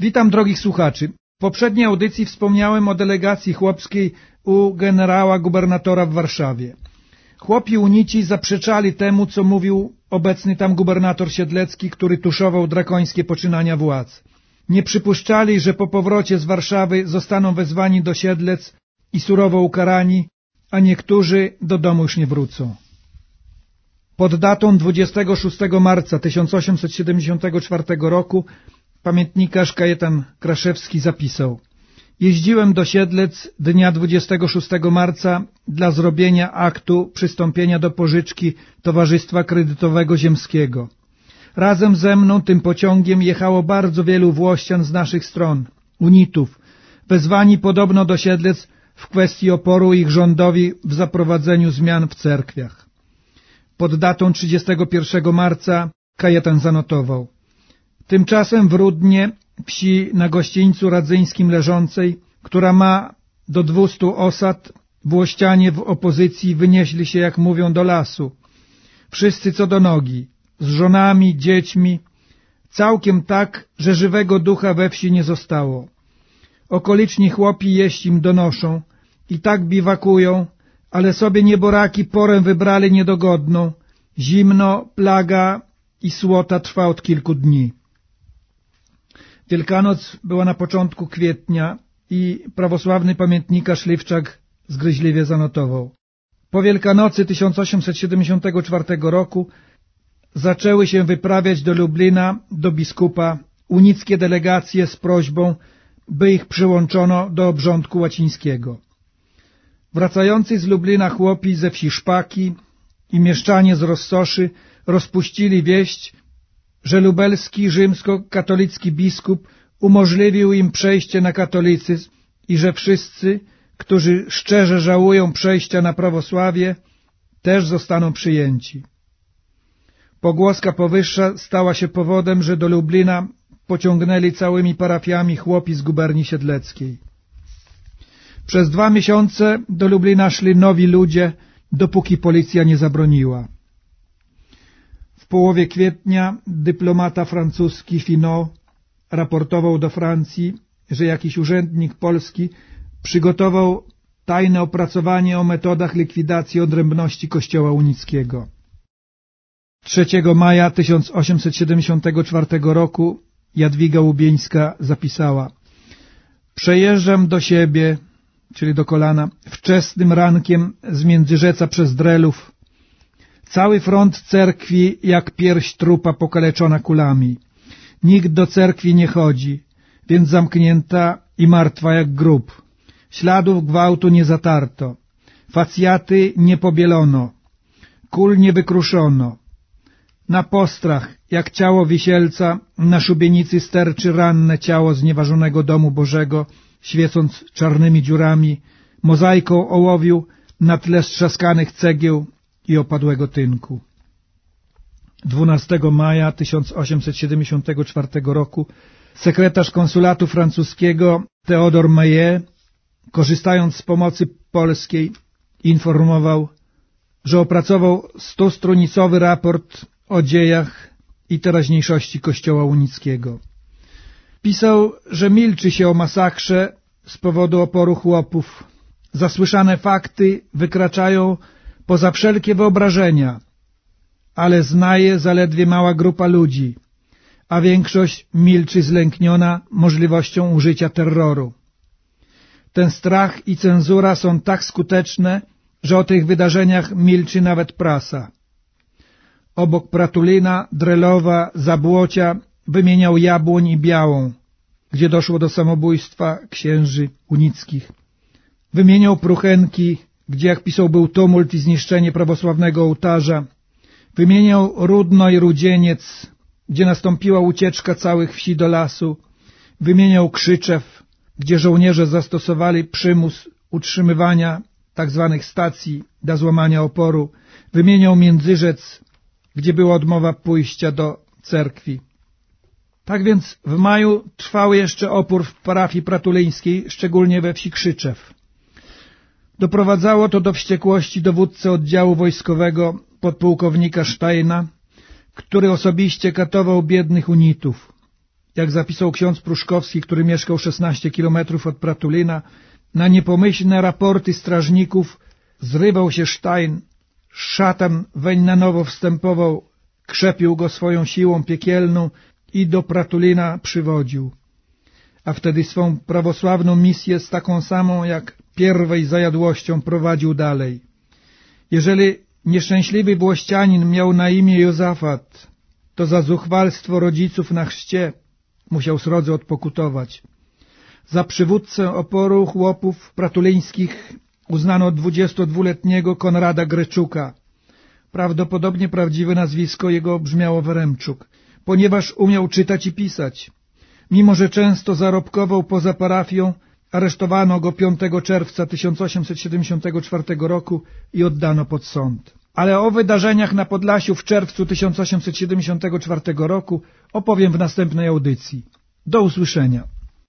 Witam drogich słuchaczy. W poprzedniej audycji wspomniałem o delegacji chłopskiej u generała gubernatora w Warszawie. Chłopi unici zaprzeczali temu, co mówił obecny tam gubernator Siedlecki, który tuszował drakońskie poczynania władz. Nie przypuszczali, że po powrocie z Warszawy zostaną wezwani do Siedlec i surowo ukarani, a niektórzy do domu już nie wrócą. Pod datą 26 marca 1874 roku pamiętnikarz Kajetan Kraszewski zapisał: jeździłem do Siedlec dnia 26 marca dla zrobienia aktu przystąpienia do pożyczki Towarzystwa Kredytowego Ziemskiego. Razem ze mną tym pociągiem jechało bardzo wielu Włościan z naszych stron, unitów, wezwani podobno do Siedlec w kwestii oporu ich rządowi w zaprowadzeniu zmian w cerkwiach. Pod datą 31 marca Kajetan zanotował: tymczasem w Rudnie, wsi na gościńcu radzyńskim leżącej, która ma do 200 osad, Włościanie w opozycji wynieśli się, jak mówią, do lasu. Wszyscy co do nogi, z żonami, dziećmi, całkiem tak, że żywego ducha we wsi nie zostało. Okoliczni chłopi jeść im donoszą i tak biwakują, ale sobie nieboraki porę wybrali niedogodną. Zimno, plaga i słota trwa od kilku dni. Wielkanoc była na początku kwietnia i prawosławny pamiętnikarz Liwczak zgryźliwie zanotował: po Wielkanocy 1874 roku zaczęły się wyprawiać do Lublina, do biskupa, unickie delegacje z prośbą, by ich przyłączono do obrządku łacińskiego. Wracający z Lublina chłopi ze wsi Szpaki i mieszczanie z Rozsoszy rozpuścili wieść, że lubelski rzymskokatolicki biskup umożliwił im przejście na katolicyzm i że wszyscy, którzy szczerze żałują przejścia na prawosławie, też zostaną przyjęci. Pogłoska powyższa stała się powodem, że do Lublina pociągnęli całymi parafiami chłopi z guberni siedleckiej. Przez 2 miesiące do Lublina szli nowi ludzie, dopóki policja nie zabroniła. W połowie kwietnia dyplomata francuski Finot raportował do Francji, że jakiś urzędnik polski przygotował tajne opracowanie o metodach likwidacji odrębności Kościoła unickiego. 3 maja 1874 roku Jadwiga Łubieńska zapisała: przejeżdżam do siebie, czyli do Kolana, wczesnym rankiem z Międzyrzeca przez Drelów. Cały front cerkwi jak pierś trupa pokaleczona kulami. Nikt do cerkwi nie chodzi, więc zamknięta i martwa jak grób. Śladów gwałtu nie zatarto, facjaty nie pobielono, kul nie wykruszono. Na postrach, jak ciało wisielca, na szubienicy sterczy ranne ciało znieważonego domu Bożego, świecąc czarnymi dziurami, mozaiką ołowiu na tle strzaskanych cegieł i opadłego tynku. 12 maja 1874 roku sekretarz konsulatu francuskiego Theodore Maillet, korzystając z pomocy polskiej, informował, że opracował 100-stronicowy raport o dziejach i teraźniejszości Kościoła unickiego. Pisał, że milczy się o masakrze z powodu oporu chłopów. Zasłyszane fakty wykraczają poza wszelkie wyobrażenia, ale zna je zaledwie mała grupa ludzi, a większość milczy zlękniona możliwością użycia terroru. Ten strach i cenzura są tak skuteczne, że o tych wydarzeniach milczy nawet prasa. Obok Pratulina, Drelowa, Zabłocia wymieniał Jabłoń i Białą, gdzie doszło do samobójstwa księży unickich. Wymieniał Pruchenki, gdzie, jak pisał, był tumult i zniszczenie prawosławnego ołtarza. Wymieniał Rudno i Rudzieniec, gdzie nastąpiła ucieczka całych wsi do lasu. Wymieniał Krzyczew, gdzie żołnierze zastosowali przymus utrzymywania tzw. stacji dla złamania oporu. Wymieniał Międzyrzec, gdzie była odmowa pójścia do cerkwi. Tak więc w maju trwał jeszcze opór w parafii pratuleńskiej, szczególnie we wsi Krzyczew. Doprowadzało to do wściekłości dowódcy oddziału wojskowego podpułkownika Steina, który osobiście katował biednych unitów. jak zapisał ksiądz Pruszkowski, który mieszkał 16 kilometrów od Pratulina, na niepomyślne raporty strażników zrywał się Stein, szatan weń na nowo wstępował, krzepił go swoją siłą piekielną i do Pratulina przywodził. A wtedy swą prawosławną misję z taką samą jak pierwej zajadłością prowadził dalej. Jeżeli nieszczęśliwy włościanin miał na imię Józafat, to za zuchwalstwo rodziców na chrzcie musiał srodze odpokutować. Za przywódcę oporu chłopów pratulińskich uznano 22-letniego Konrada Greczuka. Prawdopodobnie prawdziwe nazwisko jego brzmiało Weremczuk, ponieważ umiał czytać i pisać. Mimo że często zarobkował poza parafią, aresztowano go 5 czerwca 1874 roku i oddano pod sąd. Ale o wydarzeniach na Podlasiu w czerwcu 1874 roku opowiem w następnej audycji. Do usłyszenia.